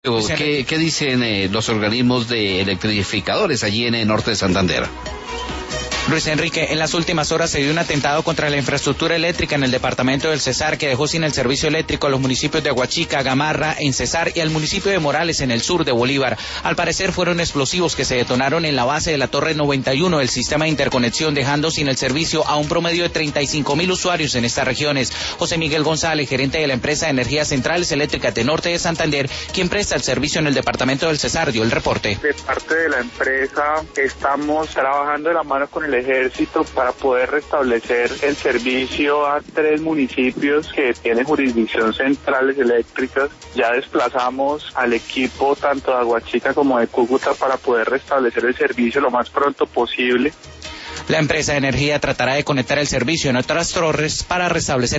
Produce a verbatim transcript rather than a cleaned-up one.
¿Qué, qué dicen eh, los organismos de electrificadores allí en el norte de Santander? Luis Enrique, en las últimas horas se dio un atentado contra la infraestructura eléctrica en el departamento del Cesar que dejó sin el servicio eléctrico a los municipios de Aguachica, Gamarra, en Cesar y al municipio de Morales en el sur de Bolívar. Al parecer fueron explosivos que se detonaron en la base de la torre noventa y uno del sistema de interconexión, dejando sin el servicio a un promedio de treinta y cinco mil usuarios en estas regiones. José Miguel González, gerente de la empresa de energías centrales eléctricas de Norte de Santander, quien presta el servicio en el departamento del Cesar, dio el reporte. De parte de la empresa estamos trabajando de la mano con el Ejército para poder restablecer el servicio a tres municipios que tienen jurisdicción centrales eléctricas. Ya desplazamos al equipo tanto de Aguachica como de Cúcuta para poder restablecer el servicio lo más pronto posible. La empresa de energía tratará de conectar el servicio en otras torres para restablecer